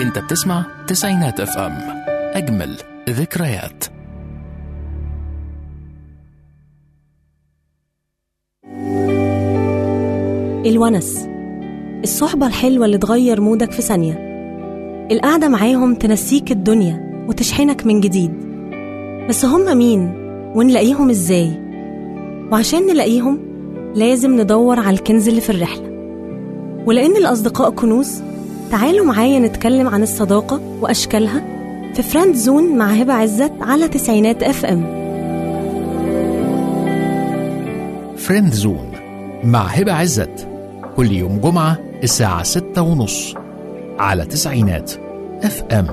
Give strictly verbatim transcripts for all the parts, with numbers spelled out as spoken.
انت بتسمع تسعينات اف ام، اجمل ذكريات. الونس، الصحبة الحلوة اللي تغير مودك في ثانية. القعدة معاهم تنسيك الدنيا وتشحنك من جديد. بس هم مين ونلاقيهم ازاي؟ وعشان نلاقيهم لازم ندور على الكنز اللي في الرحلة. ولأن الأصدقاء كنوز، تعالوا معايا نتكلم عن الصداقة وأشكالها في فريند زون مع هبة عزت على تسعينات اف ام. فريند زون مع هبة عزت كل يوم جمعة الساعة ستة ونص على تسعينات اف ام.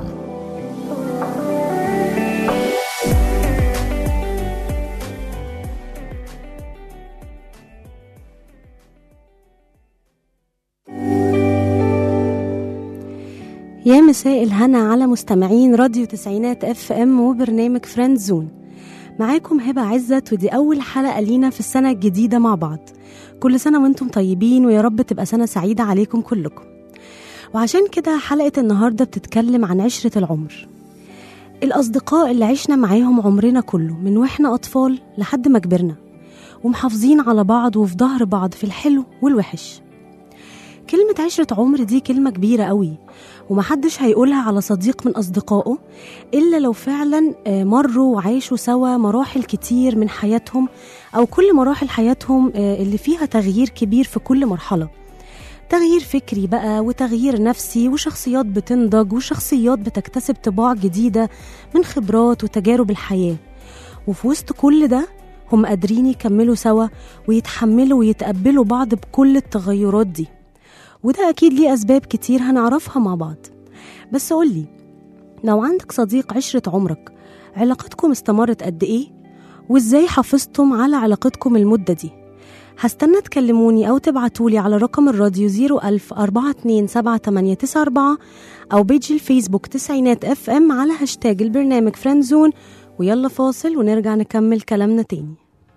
يا مساء الهنا على مستمعين راديو تسعينات اف ام وبرنامج فريند زون. معاكم هبة عزت، ودي أول حلقة لينا في السنة الجديدة مع بعض. كل سنة وانتم طيبين، ويا رب تبقى سنة سعيدة عليكم كلكم. وعشان كده حلقة النهاردة بتتكلم عن عشرة العمر، الأصدقاء اللي عشنا معاهم عمرنا كله من وإحنا أطفال لحد ما كبرنا، ومحافظين على بعض وفي ظهر بعض في الحلو والوحش. كلمة عشرة عمر دي كلمة كبيرة قوي، ومحدش هيقولها على صديق من أصدقائه إلا لو فعلا مروا وعاشوا سوا مراحل كتير من حياتهم، أو كل مراحل حياتهم اللي فيها تغيير كبير في كل مرحلة. تغيير فكري بقى، وتغيير نفسي، وشخصيات بتنضج، وشخصيات بتكتسب طباع جديدة من خبرات وتجارب الحياة. وفي وسط كل ده هم قادرين يكملوا سوا ويتحملوا ويتقبلوا بعض بكل التغيرات دي. وده أكيد ليه أسباب كتير هنعرفها مع بعض. بس قولي، لو عندك صديق عشرة عمرك، علاقتكم استمرت قد إيه؟ وإزاي حافظتم على علاقتكم المدة دي؟ هستنى تكلموني أو تبعتولي على رقم الراديو زيرو ألف أربعة اتنين سبعة تمانية تسعة أربعة، أو بيج الفيسبوك تسعينات اف ام على هاشتاج البرنامج فريندزون. ويلا فاصل ونرجع نكمل كلامنا تاني.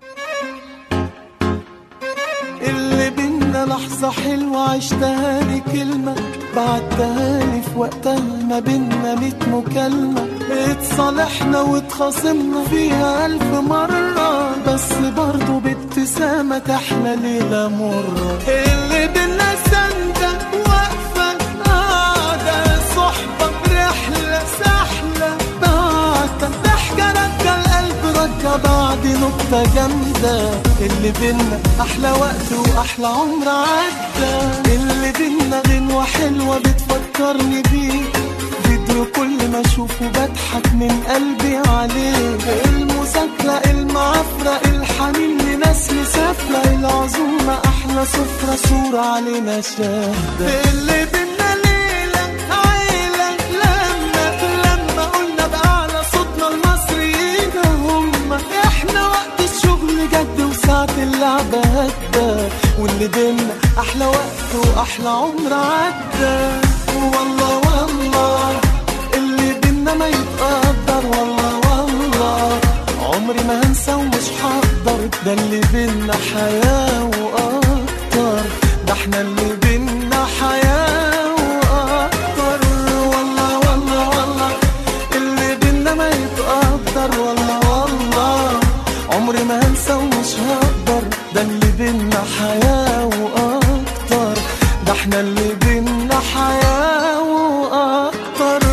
اللي بينا لحظة حلوة عشتها لي، كلمة بعتها لي في وقتها، ما بينا ميت مكالمة، اتصالحنا واتخاصمنا فيها ألف مرة، بس برضو بابتسامة تحلى ليلة مرة. اللي بينا سندة واقفة قاعدة، صحبة برحلة سحلة بعتة، ضحكة رجع القلب رجع بعد نقطة جامدة. اللي بينا أحلى وقت وأحلى عمر عدى. اللي بينا غنوة حلوة بتفكرني بيك، فيديو كل ما أشوفه بضحك من قلبي عليه. المذاكرة المعافرة الحنين لناس مسافرة، العزومة أحلى سفرة صورة علينا شاهدة. اللي بينا ليلة عيلة لما لما قلنا بأعلى صوتنا المصريين هم إحنا، وقت الشغل جد وساعة اللعبة هدى. واللي بينا أحلى وقت وأحلى عمر عدى. والله والله اللي بينا ما يتقدر، والله والله عمري ما هنسى ومش هقدر. ده اللي بينا حياة وأكتر، ده احنا اللي بينا حياة وأكتر. والله والله والله اللي بينا ما يتقدر، والله والله عمري ما هنسى ومش هقدر. ده اللي بينا حياة وأكتر، ده احنا اللي بينا حياة وأكتر.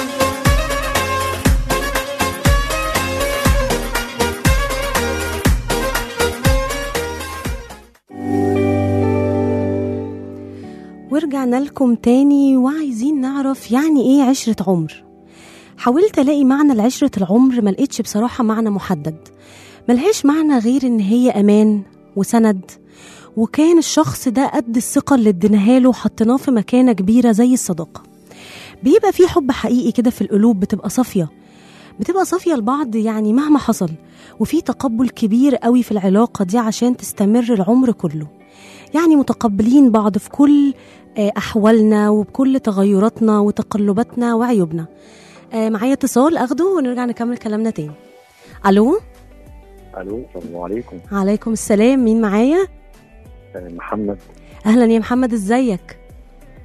ورجعنا لكم تاني، وعايزين نعرف يعني ايه عشرة عمر. حاولت الاقي معنى لعشرة العمر، ملقتش بصراحة معنى محدد. ملهاش معنى غير ان هي امان وسند، وكان الشخص ده قد الثقة اللي اديناها له وحطيناه في مكانة كبيرة زي الصداقة. بيبقى في حب حقيقي كده في القلوب، بتبقى صافية بتبقى صافية لبعض يعني مهما حصل، وفي تقبل كبير قوي في العلاقة دي عشان تستمر العمر كله. يعني متقبلين بعض في كل أحوالنا وبكل تغيراتنا وتقلباتنا وعيوبنا. معايا اتصال أخده ونرجع نكمل كلامنا تاني. ألو. ألو، السلام عليكم. عليكم السلام، مين معايا؟ محمد. أهلا يا محمد، ازيك؟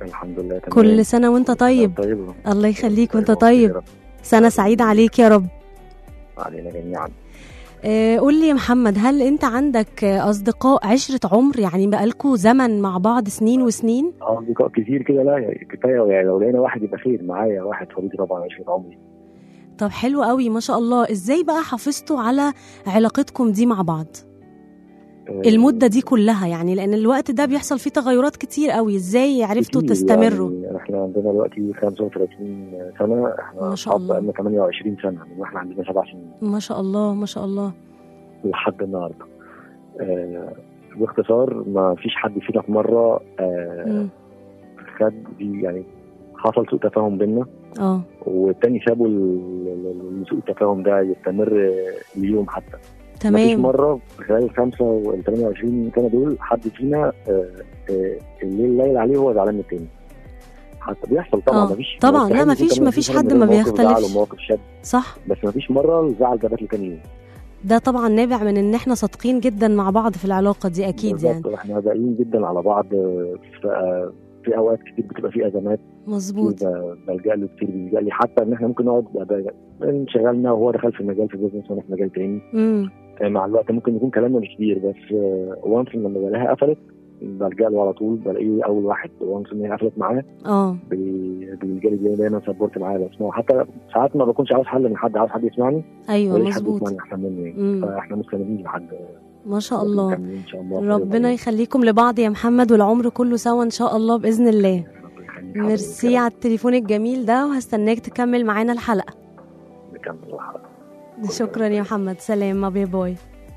الحمد لله تمام. كل سنة وانت طيب. طيب. الله يخليك وانت طيب. سنة سعيدة عليك يا رب. علينا جميعا. آه قول لي يا محمد، هل انت عندك اصدقاء عشرة عمر، يعني بقالكوا زمن مع بعض سنين وسنين؟ اصدقاء كتير كده؟ لا يعني كفايه، يعني لو لقينا واحد يبقى خير. معايا واحد صديقي طبعا عشرة عمري. طب حلو قوي ما شاء الله. ازاي بقى حافظتوا على علاقتكم دي مع بعض آه المدة دي كلها؟ يعني لان الوقت ده بيحصل فيه تغيرات كتير قوي، ازاي عرفتوا كتير تستمروا؟ يعني احنا عندنا دلوقتي خمسة وثلاثين سنه، احنا ما شاء الله. بقالنا ثمانية وعشرين سنه من واحنا عندنا سبع سنين ما شاء الله ما شاء الله لحد النهارده. آه باختصار ما فيش حد فينا في مره آه خد يعني حصل سوء تفاهم بينا اه والتاني سابوا سوء التفاهم ده يستمر اليوم حتى. تمام. مفيش مرة في خلال الخمسة والثمانية وعشرين سنة دول حد فينا آه آه الليل الليل عليه هو زعلان من التاني. حتى بيحصل طبعا. آه. مفيش طبعا لا مفيش مفيش حد ما بيختلفش. صح. بس مفيش مرة الزعل ده بات لتاني يوم. ده طبعا نابع من ان احنا صادقين جدا مع بعض في العلاقة دي اكيد. يعني احنا باقيين جدا على بعض في, في اوقات كتير بتبقى في ازمات. مظبوط. بلجأ له كتير، بيلجأ لي حتى ان احنا ممكن نقعد انشغلنا وهو دخل في مجال في البيزنس وانا في مجال تاني. امم مع الوقت ممكن يكون كلامنا مش كبير، بس وانس لما بلاقيها قفلت بلجأ له على طول. بلاقيه اول واحد وانس ان هي قفلت معاه اه بيلجأ لي دايما سبورت معايا بسمعه. حتى ساعات ما بكونش عاوز حل من حد، عاوز حد يسمعني. ايوه مظبوط. حد احسن مني يعني. فاحنا مستمرين لحد ما شاء الله. إن شاء الله ربنا يخليكم لبعض يا محمد والعمر كله سوا ان شاء الله باذن الله. ميرسي على التليفون الجميل ده، وهستناك تكمل معانا الحلقه. نكمل الحلقه. شكرا يا محمد. سلام. باي باي.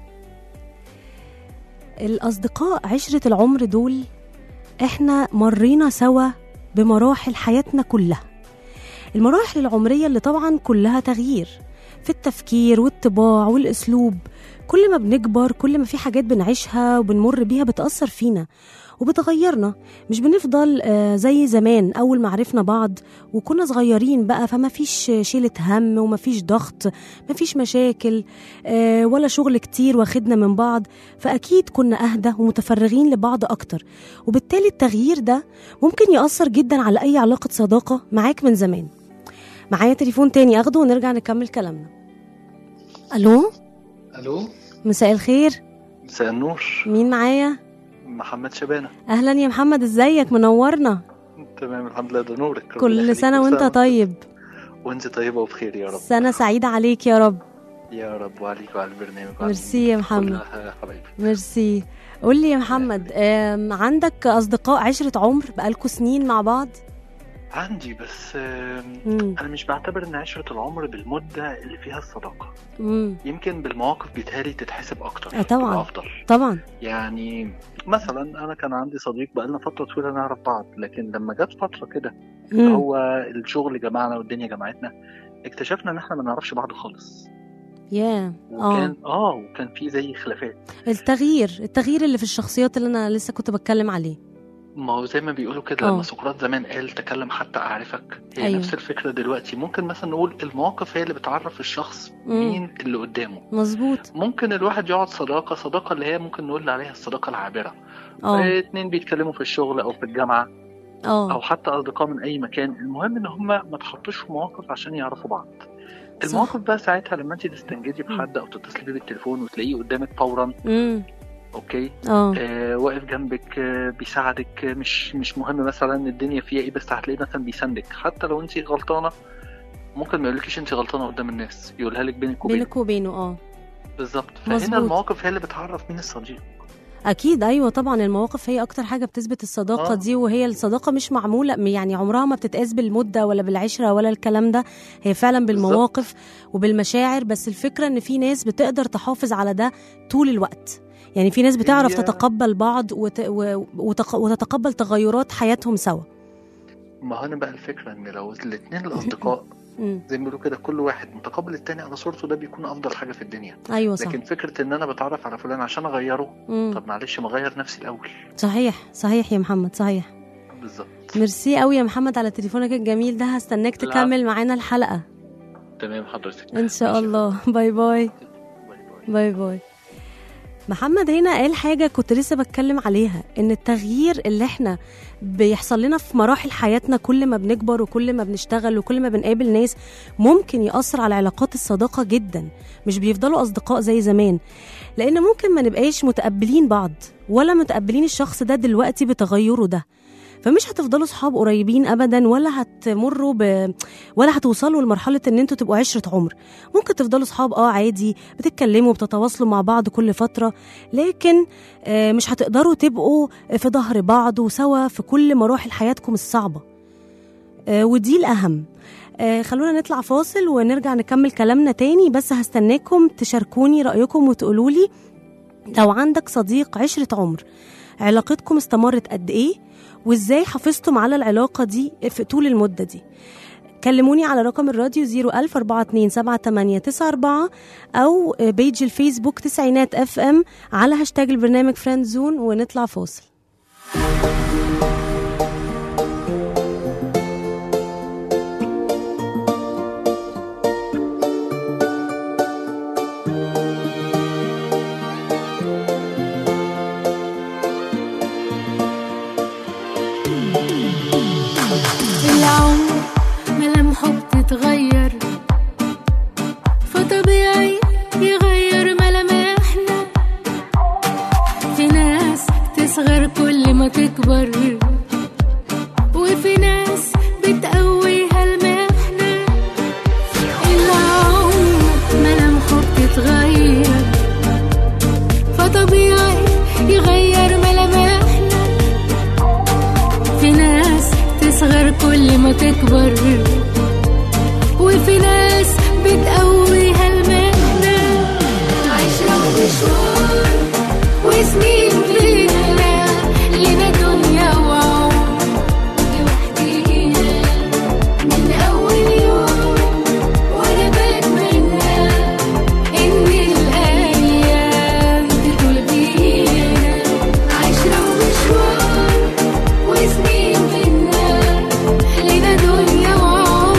الأصدقاء عشرة العمر دول احنا مرينا سوا بمراحل حياتنا كلها، المراحل العمرية اللي طبعا كلها تغيير في التفكير والطباع والأسلوب. كل ما بنكبر كل ما في حاجات بنعيشها وبنمر بيها بتأثر فينا وبتغيرنا. مش بنفضل زي زمان أول ما عرفنا بعض وكنا صغيرين بقى، فما فيش شيلة هم وما فيش ضغط، ما فيش مشاكل ولا شغل كتير واخدنا من بعض، فأكيد كنا أهدى ومتفرغين لبعض أكتر. وبالتالي التغيير ده ممكن يأثر جدا على أي علاقة صداقة معاك من زمان. معايا تليفون تاني أخده ونرجع نكمل كلامنا. ألو. ألو. مساء الخير. مساء النور. مين معايا؟ محمد شبانة. أهلا يا محمد، ازيك؟ منورنا. تمام الحمد لله. ده نورك. كل سنة وانت طيب. وانت طيبة وبخير يا رب. سنة سعيدة عليك يا رب. يا رب وعليك وعلى البرنامج. ميرسي يا محمد. ميرسي. قول لي يا محمد، عندك أصدقاء عشرة عمر بقالكوا سنين مع بعض؟ عندي، بس مم. أنا مش بعتبر إن عشرة العمر بالمدة اللي فيها الصداقة. مم. يمكن بالمواقف بيتهيألي تتحسب أكتر. أه طبعا. أفضل طبعا. يعني مثلا أنا كان عندي صديق بقالنا فترة طويلة نعرف بعض، لكن لما جت فترة كده هو الشغل جمعنا والدنيا جمعتنا، اكتشفنا إن إحنا ما نعرفش بعض خالص. ياه yeah. وكان اه وكان في زي خلافات. التغيير التغيير اللي في الشخصيات اللي أنا لسه كنت بتكلم عليه. ما هو زي ما بيقولوا كده لما سقراط زمان قال تكلم حتى أعرفك، هي أيوه. نفس الفكرة دلوقتي. ممكن مثلا نقول المواقف هي اللي بتعرف الشخص مم. مين اللي قدامه. مظبوط. ممكن الواحد يقعد صداقة صداقة اللي هي ممكن نقول عليها الصداقة العابرة، اتنين بيتكلموا في الشغل أو في الجامعة أوه. أو حتى أصدقاء من أي مكان. المهم إن هم ما تحطوش في مواقف عشان يعرفوا بعض. المواقف بقى ساعتها لما انت تستنجدي بحد أو تتصلي بيه بالتليفون وتلاقيه قدامك فورا مم. اوكي آه واقف جنبك، آه بيساعدك، آه مش مش مهم مثلا الدنيا فيها ايه، بس هتلاقيه مثلا بيساندك حتى لو انت غلطانه. ممكن ما يقولكيش انت غلطانه قدام الناس، يقولها لك بينك وبينه بينك وبينه اه بالظبط. فهنا المواقف هي اللي بتعرف مين الصديق. اكيد ايوه طبعا. المواقف هي اكتر حاجه بتثبت الصداقه آه. دي. وهي الصداقه مش معموله يعني عمرها ما بتتقاس بالمده ولا بالعشره ولا الكلام ده، هي فعلا بالمواقف بالزبط. وبالمشاعر. بس الفكره ان في ناس بتقدر تحافظ على ده طول الوقت. يعني في ناس بتعرف هي... تتقبل بعض وت... وتق... وتتقبل تغيرات حياتهم سوا. ما هنا بقى الفكره ان لو الاثنين الاصدقاء زي ما بيقولوا كده كل واحد متقبل التاني على صورته، ده بيكون افضل حاجه في الدنيا. ايوه صح. لكن فكره ان انا بتعرف على فلان عشان اغيره، مم. طب معلش ما اغير نفسي الاول. صحيح صحيح يا محمد صحيح. بالظبط. ميرسي قوي يا محمد على تليفونك الجميل ده. هستناك تكمل معانا الحلقه. تمام حضرتك. ان شاء الله. باي باي. باي باي. محمد هنا قال حاجة كنت لسه بتكلم عليها، ان التغيير اللي احنا بيحصل لنا في مراحل حياتنا كل ما بنكبر وكل ما بنشتغل وكل ما بنقابل ناس ممكن يأثر على علاقات الصداقة جدا، مش بيفضلوا أصدقاء زي زمان، لأن ممكن ما نبقاش متقبلين بعض ولا متقبلين الشخص ده دلوقتي بتغيره ده، فمش هتفضلوا صحاب قريبين ابدا، ولا هتمروا ب... ولا هتوصلوا لمرحله ان انتوا تبقوا عشره عمر. ممكن تفضلوا صحاب اه عادي، بتتكلموا بتتواصلوا مع بعض كل فتره، لكن آه مش هتقدروا تبقوا في ظهر بعض وسوا في كل مراحل حياتكم الصعبه، آه ودي الاهم. آه خلونا نطلع فاصل ونرجع نكمل كلامنا تاني، بس هستناكم تشاركوني رايكم وتقولولي لو عندك صديق عشره عمر علاقتكم استمرت قد ايه، وازاي حافظتم على العلاقة دي في طول المدة دي. كلموني على رقم الراديو زيرو ألف أربعة اتنين سبعة تمانية تسعة أربعة أو بيج الفيسبوك تسعينات اف ام على هاشتاج البرنامج فريند زون، ونطلع فاصل. تتغير فطبيعي يغير ملامحنا، في ناس تصغر كل ما تكبر وفي ناس بتقويها المحنة. العمر ملامحه بتتغير فطبيعي يغير ملامحنا، في ناس تصغر كل ما تكبر وفي ناس بتقويها المهنة. عشرة ومشوار وسنين لينا لنا دنيا وعمر لوحدينا، من أول يوم وأنا بتمنى إن الأيام تطول بينا. عشرة ومشوار وسنين لينا لنا دنيا وعمر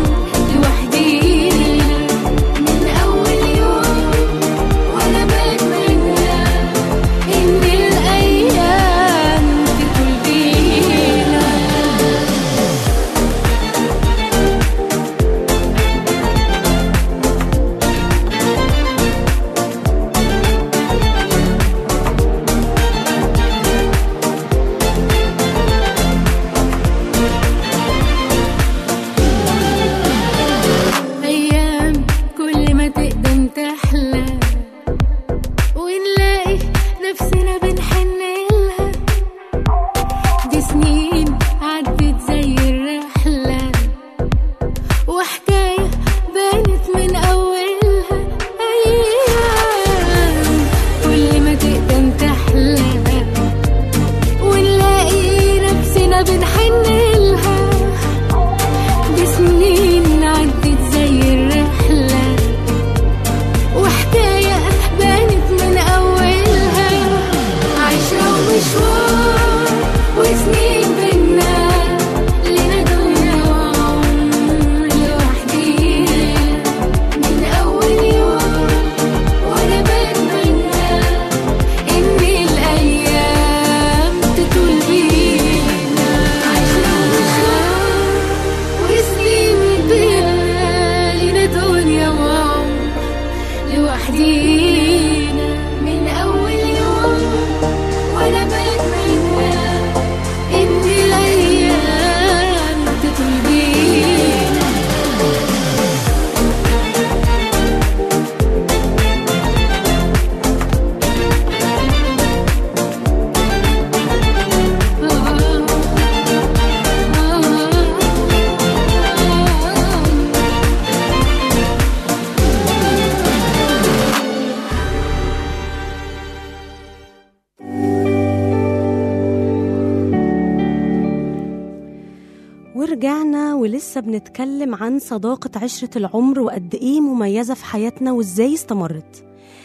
ورجعنا ولسه بنتكلم عن صداقة عشرة العمر وقد ايه مميزة في حياتنا وازاي استمرت.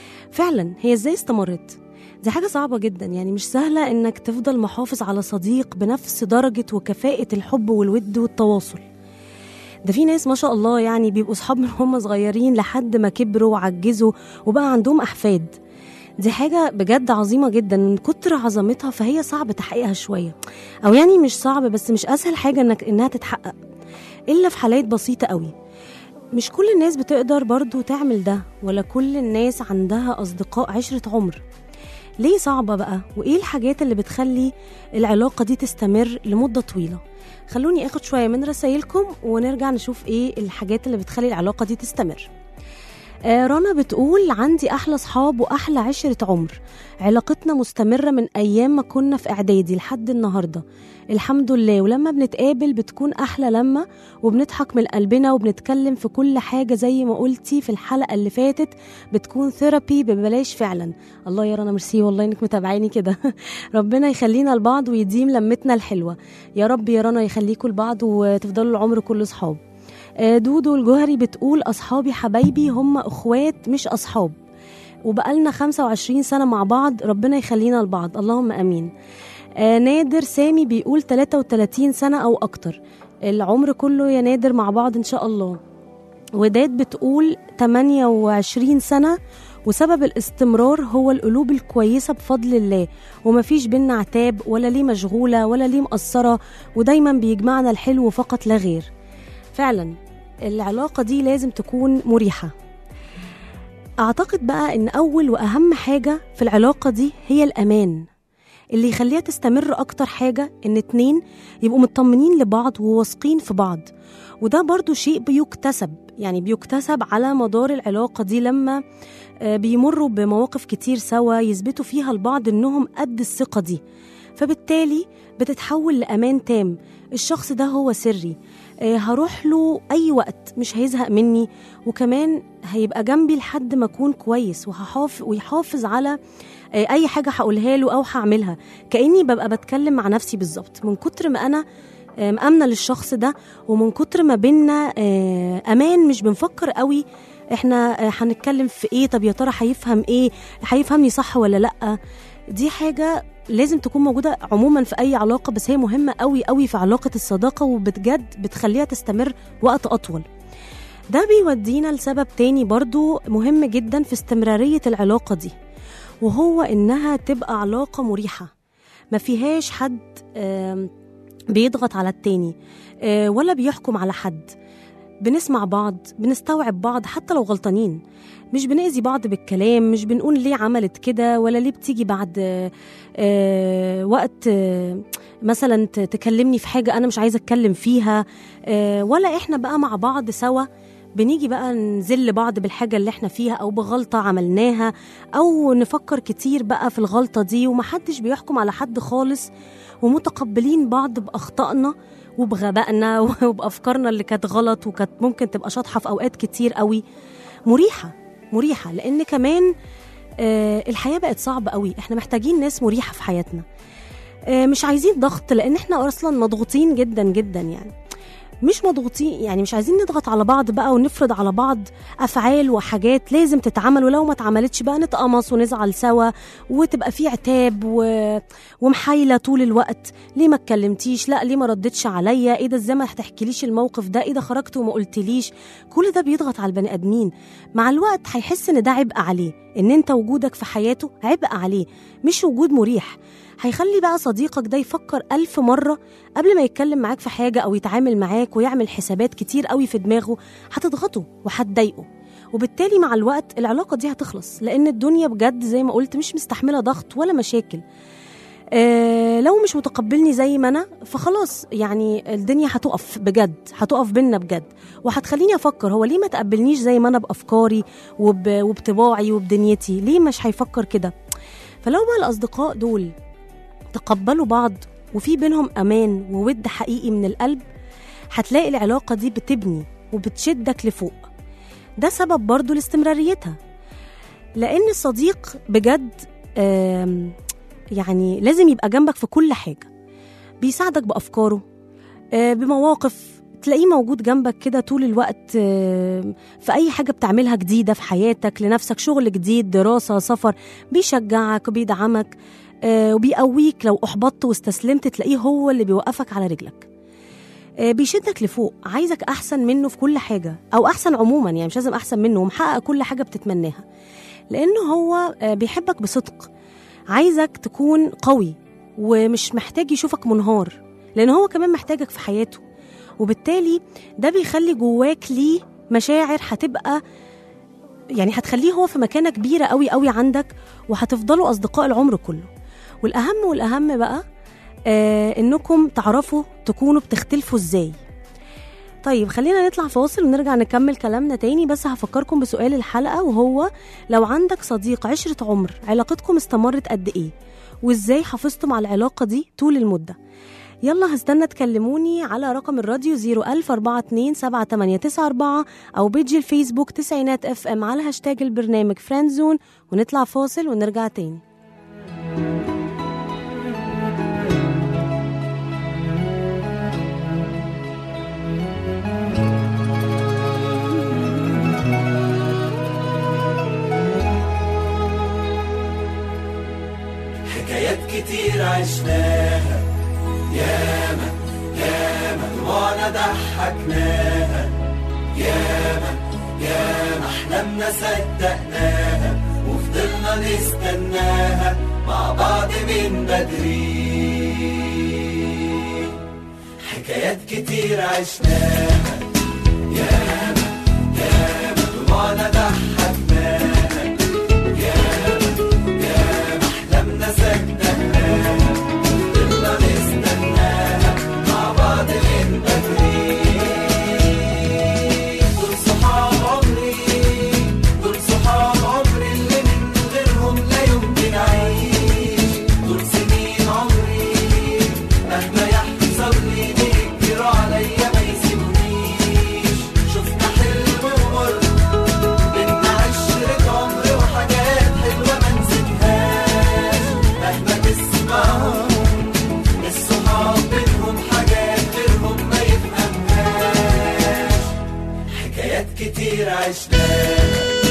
فعلا هي ازاي استمرت دي حاجة صعبة جدا، يعني مش سهلة انك تفضل محافظ على صديق بنفس درجة وكفاءة الحب والود والتواصل. ده في ناس ما شاء الله يعني بيبقوا صحاب من هم صغيرين لحد ما كبروا وعجزوا وبقى عندهم أحفاد. دي حاجة بجد عظيمة جدا، من كتر عظمتها فهي صعب تحقيقها شوية، أو يعني مش صعب بس مش أسهل حاجة إنك إنها تتحقق إلا في حالات بسيطة قوي. مش كل الناس بتقدر برضو تعمل ده، ولا كل الناس عندها أصدقاء عشرة عمر. ليه صعبة بقى؟ وإيه الحاجات اللي بتخلي العلاقة دي تستمر لمدة طويلة؟ خلوني أخد شوية من رسائلكم ونرجع نشوف إيه الحاجات اللي بتخلي العلاقة دي تستمر. آه رنا بتقول عندي أحلى صحاب وأحلى عشرة عمر، علاقتنا مستمرة من أيام ما كنا في إعدادي لحد النهاردة الحمد لله، ولما بنتقابل بتكون أحلى لما وبنضحك من قلبنا وبنتكلم في كل حاجة زي ما قلتي في الحلقة اللي فاتت، بتكون ثيرابي ببلاش فعلا. الله يا رنا ميرسي والله إنك متابعيني كده. ربنا يخلينا لبعض ويديم لمتنا الحلوة يا رب يا رنا، يخليكوا لبعض وتفضلوا العمر كله صحاب. دودو الجوهري بتقول أصحابي حبايبي هم أخوات مش أصحاب، وبقالنا خمسة وعشرين سنة مع بعض، ربنا يخلينا لبعض اللهم أمين. آه نادر سامي بيقول ثلاثة وثلاثين سنة أو أكتر، العمر كله يا نادر مع بعض إن شاء الله. وداد بتقول ثمانية وعشرين سنة، وسبب الاستمرار هو القلوب الكويسة بفضل الله، ومفيش بينا عتاب ولا ليه مشغولة ولا ليه مقصرة، ودايما بيجمعنا الحلو فقط لا غير. فعلا العلاقة دي لازم تكون مريحة. أعتقد بقى إن أول وأهم حاجة في العلاقة دي هي الأمان، اللي يخليها تستمر أكتر حاجة إن اتنين يبقوا مطمنين لبعض وواثقين في بعض، وده برضو شيء بيكتسب، يعني بيكتسب على مدار العلاقة دي لما بيمروا بمواقف كتير سوا يثبتوا فيها البعض إنهم قد الثقة دي، فبالتالي بتتحول لأمان تام. الشخص ده هو سري، هروح له أي وقت مش هيزهق مني، وكمان هيبقى جنبي لحد ما أكون كويس، وهحافظ ويحافظ على أي حاجة هقولها له أو هعملها، كأني ببقى بتكلم مع نفسي بالظبط، من كتر ما أنا مأمنة للشخص ده، ومن كتر ما بينا أمان مش بنفكر قوي إحنا هنتكلم في إيه، طب يا ترى هيفهم إيه، هيفهمني صح ولا لأ. دي حاجة لازم تكون موجودة عموما في أي علاقة، بس هي مهمة قوي قوي في علاقة الصداقة، وبتجد بتخليها تستمر وقت أطول. ده بيودينا لسبب تاني برضو مهم جدا في استمرارية العلاقة دي، وهو إنها تبقى علاقة مريحة، ما فيهاش حد بيضغط على التاني ولا بيحكم على حد، بنسمع بعض، بنستوعب بعض حتى لو غلطانين، مش بنأذي بعض بالكلام، مش بنقول ليه عملت كده ولا ليه بتيجي بعد آه وقت آه مثلا تكلمني في حاجة أنا مش عايزة أتكلم فيها، آه ولا إحنا بقى مع بعض سوا بنيجي بقى نزل بعض بالحاجة اللي إحنا فيها أو بغلطة عملناها، أو نفكر كتير بقى في الغلطة دي، ومحدش بيحكم على حد خالص، ومتقبلين بعض بأخطائنا وبغبائنا وبأفكارنا اللي كانت غلط وكانت ممكن تبقى شاطحة في أوقات كتير قوي. مريحة مريحة لأن كمان آه الحياة بقت صعبة قوي، احنا محتاجين ناس مريحة في حياتنا، آه مش عايزين ضغط، لأن احنا أصلا مضغوطين جدا جدا، يعني مش مضغوطين، يعني مش عايزين نضغط على بعض بقى ونفرض على بعض أفعال وحاجات لازم تتعمل، ولو ما اتعملتش بقى نتقمص ونزعل سوا، وتبقى في عتاب و... ومحايلة طول الوقت، ليه ما اتكلمتيش، لا ليه ما ردتش عليا، ايه ده ازاي ما هتحكيليش الموقف ده، ايه ده خرجت وما قلتليش. كل ده بيضغط على البني آدمين، مع الوقت هيحس ان ده عبء عليه، ان انت وجودك في حياته عبء عليه، مش وجود مريح. هيخلي بقى صديقك ده يفكر ألف مرة قبل ما يتكلم معاك في حاجة أو يتعامل معاك، ويعمل حسابات كتير قوي في دماغه هتضغطه وهتضايقه، وبالتالي مع الوقت العلاقة دي هتخلص، لأن الدنيا بجد زي ما قلت مش مستحملة ضغط ولا مشاكل. آه لو مش متقبلني زي ما أنا فخلاص، يعني الدنيا هتقف بجد، هتقف بينا بجد، وهتخليني أفكر هو ليه ما تقبلنيش زي ما أنا بأفكاري وب... وبطباعي وبدنيتي، ليه مش هيفكر كده. فلو بقى الأصدقاء دول تقبلوا بعض وفي بينهم أمان وود حقيقي من القلب، هتلاقي العلاقة دي بتبني وبتشدك لفوق. ده سبب برضو لاستمراريتها، لأن الصديق بجد يعني لازم يبقى جنبك في كل حاجة، بيساعدك بأفكاره، بمواقف تلاقيه موجود جنبك كده طول الوقت، في أي حاجة بتعملها جديدة في حياتك لنفسك، شغل جديد، دراسة، سفر، بيشجعك وبيدعمك وبيقويك. لو أحبطت واستسلمت تلاقيه هو اللي بيوقفك على رجلك، بيشدك لفوق، عايزك أحسن منه في كل حاجة، أو أحسن عموما، يعني مش لازم أحسن منه، ومحقق كل حاجة بتتمناها. لأنه هو بيحبك بصدق، عايزك تكون قوي ومش محتاج يشوفك منهار، لأن هو كمان محتاجك في حياته. وبالتالي ده بيخلي جواك ليه مشاعر هتبقى يعني هتخليه هو في مكانة كبيرة قوي قوي عندك، وهتفضلوا أصدقاء العمر كله. والأهم والأهم بقى آه إنكم تعرفوا تكونوا بتختلفوا إزاي. طيب خلينا نطلع فاصل ونرجع نكمل كلامنا تاني، بس هفكركم بسؤال الحلقة، وهو لو عندك صديق عشرة عمر علاقتكم استمرت قد إيه، وإزاي حافظتم على العلاقة دي طول المدة؟ يلا هستنى تكلموني على رقم الراديو زيرو ألف أربعة اتنين سبعة تمانية تسعة أربعة أو بيجي الفيسبوك تسعينات اف ام على هاشتاج البرنامج فريندزون. ونطلع فاصل ونرجع تاني. حكايات كتير عشناها، ياما ياما دموعنا ضحكناها، ياما ياما أحلامنا صدقناها، وفضلنا نستناها مع بعض من بدري. حكايات كتير عشناها، ياما ياما دموعنا ضحكناها، ياما ياما أحلامنا صدقناها، وفضلنا نستناها مع بعض من بدري. دول صحاب عمري، دول صحاب عمري اللي من غيرهم لا يمكن أعيش. دول سنين عمري مهما يحصل لي بيجروا عليا ما يسيبونيش. شفنا حلو ومر بينا عشرة عمر وحاجات حلوة ما نسيتهاش. مهما تسمعهم الصحاب بينهم حاجات غيرهم ما يفهمهاش. حكايات كتير عشناها.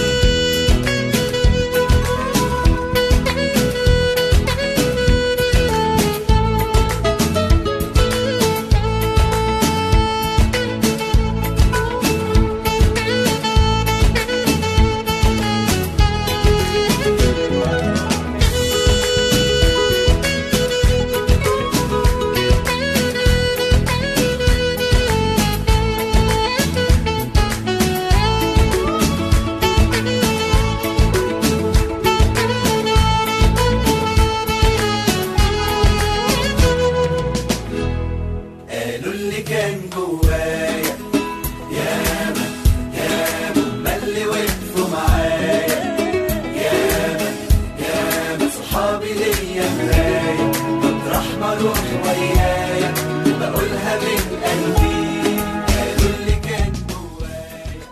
قالوا اللي كان جوايا، ياما ياما هما اللي وقفوا معايا، ياما ياما صحابي ليا مرايا، مطرح ما اروح ويايا بقولها من قلبي. قالوا اللي كان جوايا.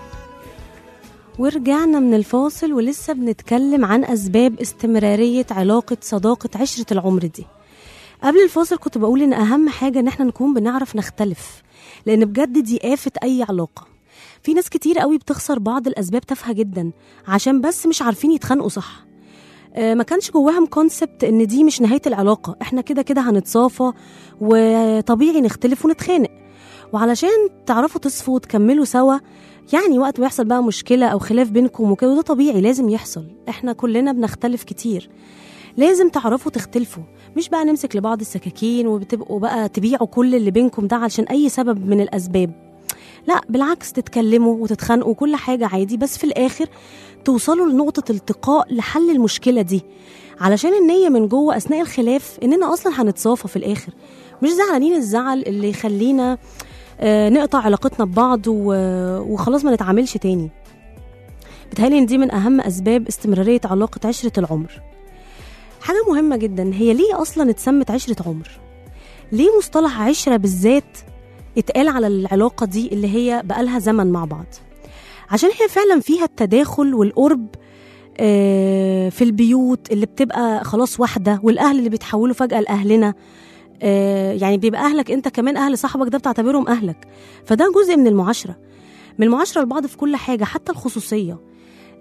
ورجعنا من الفاصل ولسه بنتكلم عن أسباب استمرارية علاقة صداقة عشرة العمر دي. قبل الفاصل كنت بقول إن أهم حاجة إن احنا نكون بنعرف نختلف، لأن بجد دي آفة أي علاقة. في ناس كتير قوي بتخسر بعض الأسباب تافهة جدا عشان بس مش عارفين يتخانقوا صح. آه ما كانش جواهم كونسبت إن دي مش نهاية العلاقة، احنا كده كده هنتصافى وطبيعي نختلف ونتخانق، وعلشان تعرفوا تصفوا وتكملوا سوا يعني وقت ما يحصل بقى مشكلة أو خلاف بينكم وكده، وده طبيعي لازم يحصل، احنا كلنا بنختلف كتير، لازم تعرفوا تختلفوا. مش بقى نمسك لبعض السكاكين وبتبقوا بقى تبيعوا كل اللي بينكم ده علشان أي سبب من الأسباب. لا بالعكس، تتكلموا وتتخانقوا كل حاجة عادي، بس في الآخر توصلوا لنقطة التقاء لحل المشكلة دي، علشان النية من جوه أثناء الخلاف إننا أصلا هنتصافى في الآخر، مش زعلانين الزعل اللي يخلينا آه نقطع علاقتنا ببعض وخلاص ما نتعاملش تاني. بتهيألي إن دي من أهم أسباب استمرارية علاقة عشرة العمر. حاجة مهمة جدا، هي ليه أصلا اتسمت عشرة عمر؟ ليه مصطلح عشرة بالذات اتقال على العلاقة دي اللي هي بقالها زمن مع بعض؟ عشان هي فعلا فيها التداخل والقرب في البيوت اللي بتبقى خلاص واحدة، والأهل اللي بيتحولوا فجأة لأهلنا، يعني بيبقى أهلك أنت كمان أهل صاحبك ده بتعتبرهم أهلك، فده جزء من المعاشرة من المعاشرة لبعض في كل حاجة، حتى الخصوصية.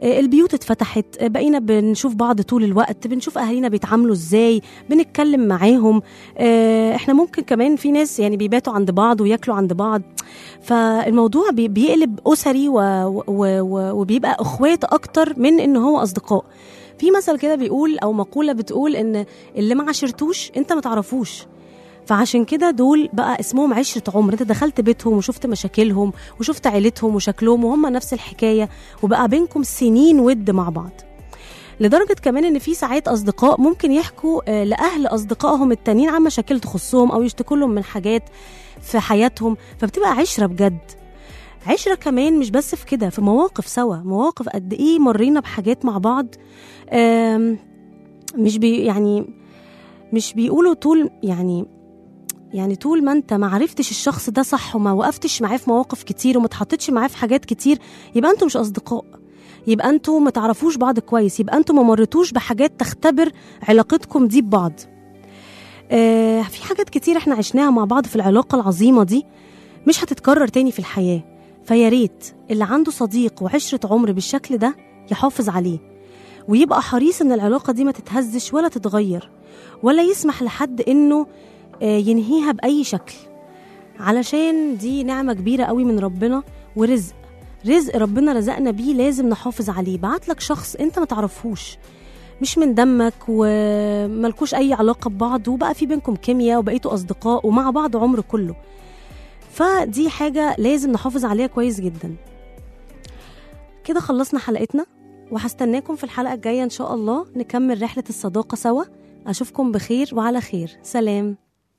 البيوت اتفتحت، بقينا بنشوف بعض طول الوقت، بنشوف أهالينا بيتعاملوا ازاي، بنتكلم معاهم. احنا ممكن كمان في ناس يعني بيباتوا عند بعض وياكلوا عند بعض، فالموضوع بيقلب أسري وبيبقى أخوات أكتر من إن هو أصدقاء. في مثل كده بيقول أو مقولة بتقول إن اللي ما عشرتوش أنت ما تعرفوش، فعشان كده دول بقى اسمهم عشرة عمر. انت دخلت بيتهم وشفت مشاكلهم وشفت عيلتهم وشكلهم وهم نفس الحكاية، وبقى بينكم سنين ود مع بعض. لدرجة كمان ان في ساعات اصدقاء ممكن يحكوا لأهل اصدقائهم التانيين عن مشاكل تخصهم او يشتكوا لهم من حاجات في حياتهم، فبتبقى عشرة بجد. عشرة كمان مش بس في كده، في مواقف سوا، مواقف قد ايه مرينا بحاجات مع بعض. مش بي يعني مش بيقولوا طول يعني يعني طول ما انت ما عرفتش الشخص ده صح وما وقفتش معاه في مواقف كتير وما تحطتش معاه في حاجات كتير، يبقى انتوا مش اصدقاء، يبقى انتوا ما تعرفوش بعض كويس، يبقى انتوا ما مرتوش بحاجات تختبر علاقتكم دي ببعض. آه في حاجات كتير احنا عشناها مع بعض في العلاقة العظيمة دي مش هتتكرر تاني في الحياة. فياريت اللي عنده صديق وعشرة عمر بالشكل ده يحافظ عليه، ويبقى حريص ان العلاقة دي ما تتهزش ولا تتغير، ولا يسمح لحد انه ينهيها بأي شكل، علشان دي نعمة كبيرة قوي من ربنا ورزق رزق ربنا رزقنا بيه، لازم نحافظ عليه. بعتلك شخص انت ما تعرفهوش، مش من دمك وملكوش اي علاقة ببعض، وبقى في بينكم كيمياء وبقيتوا اصدقاء ومع بعض عمر كله، فدي حاجة لازم نحافظ عليها كويس جدا. كده خلصنا حلقتنا، وهستناكم في الحلقة الجاية ان شاء الله نكمل رحلة الصداقة سوا. اشوفكم بخير وعلى خير، سلام.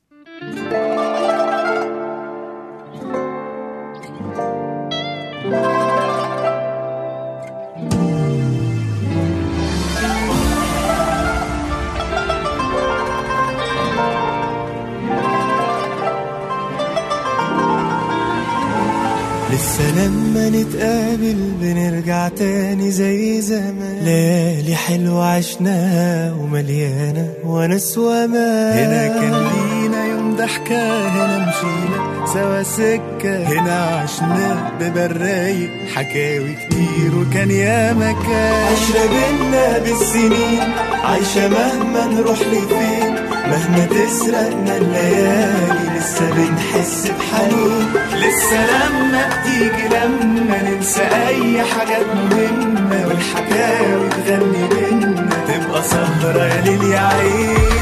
لسه لما نتقابل بنرجع تاني زي زمان، ليالي حلوة عشناها ومليانة ونس ومان. هنا كان لينا يوم ضحكة، هنا مشينا سوا سكة، هنا عشنا ببرايق حكاوي كتير وكان يا مكان. عشرة بينا بالسنين عايشة مهما نروح لفين، مهما تسرقنا الليالي لسه بنحس بحنين. لسه لما بتيجي لما ننسى اي حاجات مهمة، والحكاوي تغني بينا تبقى سهرة يا ليل يا عين.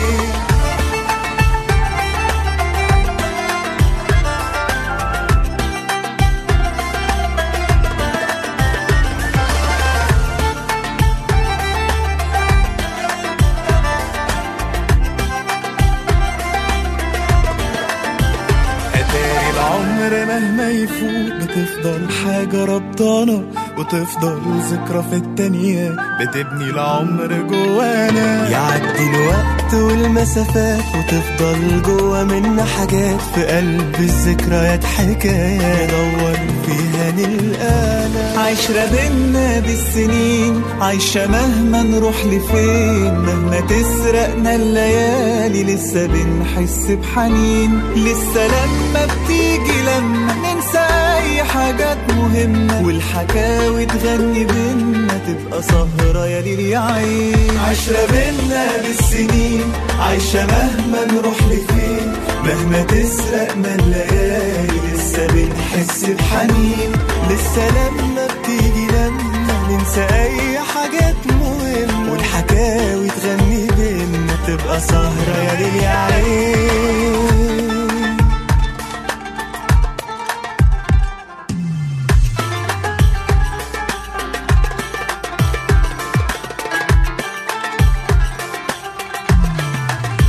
مهما يفوت بتفضل حاجة ربطانة، وتفضل ذكرى في التانية بتبني العمر جوانا. يعدي الوقت والمسافات وتفضل جوا منا حاجات، في قلب الذكريات حكاية ندور فيها نلقانا. عشرة بينا بالسنين عايشة مهما نروح لفين، مهما تسرقنا الليالي لسه بنحس بحنين. لسه لما بتيجي لما ننسى اي حاجات مهمة، والحكاوي تغني بينا تبقى سهرة يا ليل يا عين. عشرة بينا بالسنين عايشة مهما نروح لفين، مهما تسرقنا الليالي لسه بنحس بحنين. لسه لما بتيجي لما ننسى اي حاجات مهمة، والحكاوي تغني بينا تبقى سهرة يا ليل يا عين.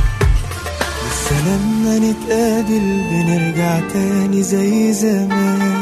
لما نتقابل بنرجع تاني زي زمان.